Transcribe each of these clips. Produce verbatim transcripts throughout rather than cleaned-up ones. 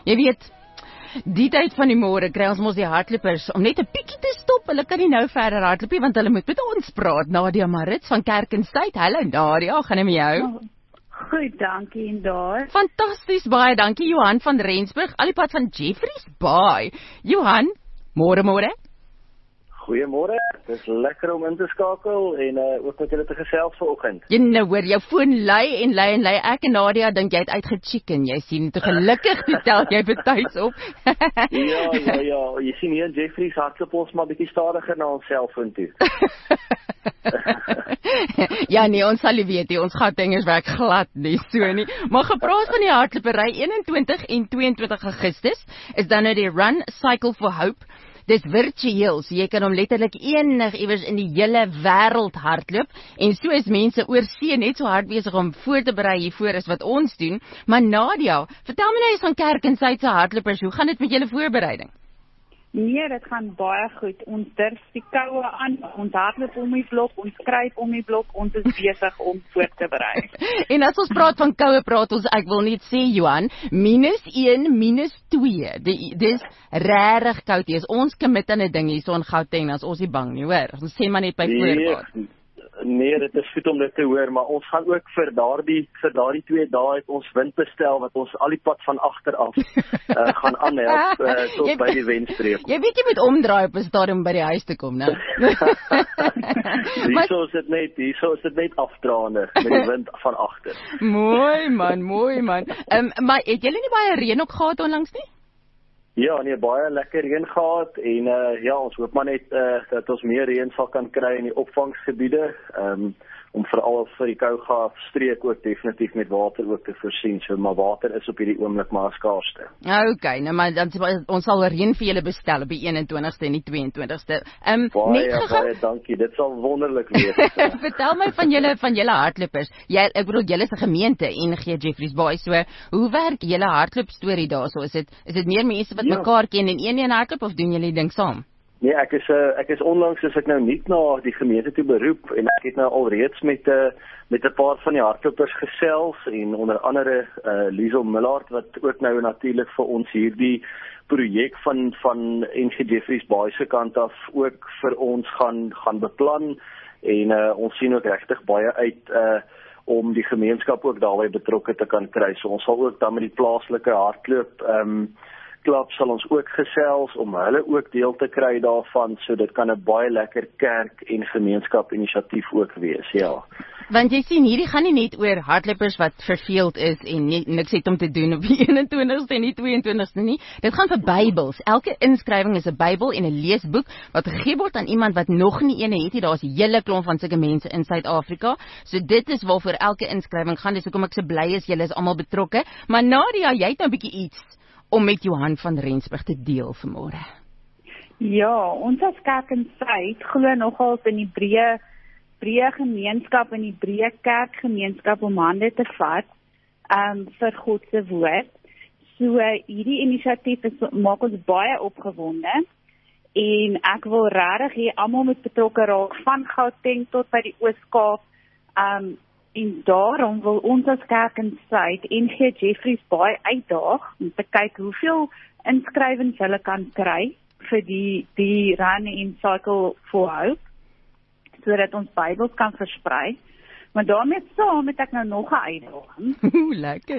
Jy weet, die tyd van die môre kry ons mos die hardlopers om net 'n bietjie te stop. Hulle kan nie nou verder hardloop nie, want hulle moet met ons praat. Nadia Marits van Kerkenstyd. Hallo Nadia, gaan dit met jou? Oh, goed, dankie en daar. Fantasties, baie dankie Johan van Rensburg, al die pad van Jeffreys Bay. Johan, môre môre. Goeiemôre, dit is lekker om in te skakel en uh, ook met julle te gesels vanoggend. Jy nou hoor, jou foon lui en lui en lui. Ek en Nadia dink jy het uitgechicken. Jy sien, te gelukkig toe tel jy betuis op. ja, ja, ja, jy sien hier in Jeffreys hardloop ons maar bietjie stadiger na ons selfoon toe. ja nee, ons sal nie weet nie, ons Gautengers werk glad nie, so nie. Maar gepraat van die hardlopery, eenentwintig en tweeëntwintig Augustus is dan nou die Run Cycle for Hope. Dis virtueel, so jy kan hom letterlik enig iewers in die hele wêreld hardloop, en so is mense oor see net so hard besig om voor te berei hiervoor as wat ons doen. Maar Nadia, vertel my nou eens van Kerkenstyd se hardlopers, hoe gaan dit met julle voorbereiding? Nee, dit gaan baie goed. Ons durf die koue aan, ons hardloop om die blok, ons skryf om die blok, ons is besig om voor te berei. En as ons praat van koue, praat ons, ek wil net sê Johan, minus een, minus twee. Die, dis regtig koud hier. Ons commit aan 'n ding hier so in Gauteng, as ons nie bang nie, hoor. Ons sê maar net by voorbaat. Nee, dit is goed om dit te hoor, maar ons gaan ook vir daardie vir daardie twee dae het ons wind bestel wat ons al die pad van agter af uh, gaan aanhelp uh, tot jy, by die wenstreep. Jy weet jy moet omdraai op 'n stadium om by die huis te kom, né? Hierso is dit net, hierso is dit net afdraande met die wind van agter. Mooi man, mooi man. Ehm um, maar het julle nie baie reën ook gehad onlangs nie? Ja, nee, baie lekker reën gehad en uh, ja, ons hoop maar net uh, dat ons meer reën sal kan kry in die opvangsgebiede, um, om veral vir die Kouga streek ook definitief met water ook te voorsien, so maar water is op hierdie oomblik maar skaarste. Okay, nou maar dan ons sal reën vir julle bestel op die eenentwintigste en die tweeëntwintigste. Ehm um, net gegaan, baie dankie, dit sal wonderlik wees. Vertel my van julle van julle hardlopers. Jy ek bedoel julle is 'n gemeente en gee Jeffreys Bay, so hoe werk julle hardloop storie daarso? Is dit is dit meer mense wat ja. mekaar ken en een een hardloop of doen julle die ding saam? Nee, ek is uh, ek is onlangs is ek nou nie na die gemeente toe beroep en ek het nou alreeds met 'n uh, met 'n paar van die hardlopers gesels en onder andere uh, Liesel Millard wat ook nou natuurlik vir ons hierdie projek van van N G Jeffreys Bay se kant af ook vir ons gaan gaan beplan en uh, ons sien ook regtig baie uit uh, om die gemeenskap ook daarbey betrokke te kan kry. So ons sal ook dan met die plaaslike hardloop ehm um, klub sal ons ook gesels om hulle ook deel te kry daarvan, so dit kan 'n baie lekker kerk en gemeenskap inisiatief ook wees, ja. Want jy sien, hierdie gaan nie net oor hardlopers wat verveeld is en nie, niks het om te doen op die eenentwintigste en die tweeëntwintigste nie. Dit gaan vir Bybels. Elke inskrywing is 'n Bybel en 'n leesboek wat gegee word aan iemand wat nog nie een het nie. Daar's 'n hele klomp van sulke mense in Suid-Afrika. So dit is waarvoor elke inskrywing gaan. Dis hoekom ek so bly is julle is almal betrokke. Maar Nadia, jy het nou 'n bietjie iets om met Johan van Rensburg te deel vanmôre. Ja, ons as Kerkenstyd glo nogal in die breë breë gemeenskap en die breë kerkgemeenskap om hande te vat um, vir God se woord. So hierdie inisiatief is, maak ons baie opgewonde en ek wil regtig hê almal moet betrokke raak van Gauteng tot by die Oos-Kaap. Um, En daarom wil ons as Kerkenstyd N G Jeffreys Bay uitdaag om te kyk hoeveel inskrywings hulle kan kry vir die die Run and Cycle for Hope, sodat ons Bybels kan versprei. Maar daarmee saam het ek nou nog 'n uitdaging. Lekker.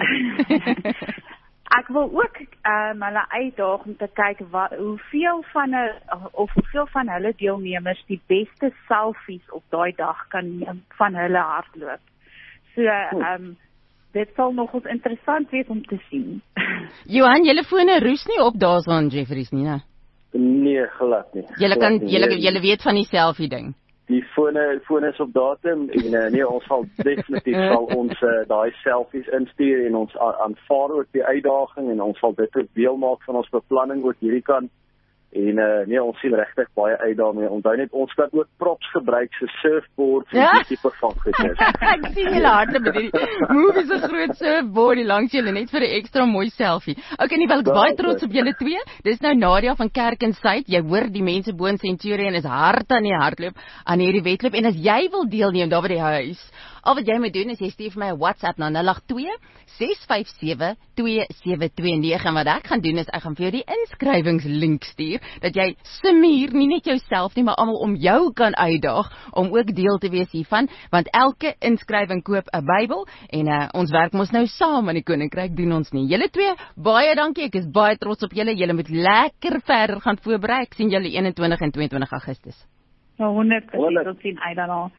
Ek wil ook um, hulle uitdaag om te kyk wat, hoeveel van 'n of hoeveel van hulle deelnemers die beste selfies op daai dag kan neem van hulle hardloop. So, um, dit sal nogals interessant wees om te sien. Johan, julle fone roes nie op daar so aan Jeffreys nie, né? Nee, glad nie. Julle kan julle julle weet van die selfie ding. Die fone fone is op datum en uh, nee, ons sal definitief sal ons uh, daai selfies instuur en ons aanvaar ook die uitdaging en ons sal dit ook deel maak van ons beplanning ook hierdie kant. En uh, nee, ons sien regtig baie uit daarmee. Onthou net ons kan ook props gebruik so surfboards en ja? die tipe van goeders. Ek sien julle hardloop met hierdie movies so groot surfboard langs julle net vir 'n ekstra mooi selfie. Okay, nie wel ek baie trots op julle twee. Dis nou Nadia van Kerkenstyd. Jy hoor die mense bo in Centurion is hard aan die hardloop aan hierdie wedloop en as jy wil deelneem daar by die huis, Al wat jy moet doen is jy stuur vir my 'n WhatsApp na nul agt twee ses vyf sewe twee sewe twee nege en wat ek gaan doen is ek gaan vir jou die inskrywingslink stuur dat jy simier nie net jouself nie maar almal om jou kan uitdaag om ook deel te wees hiervan want elke inskrywing koop 'n Bybel en uh, ons werk mos nou saam in die koninkryk doen ons nie. Julle twee baie dankie. Ek is baie trots op julle. Julle moet lekker verder gaan voorberei. Ek sien julle eenentwintig en tweeëntwintig Augustus. Ja, honderd persent. Ons sien uit daarna.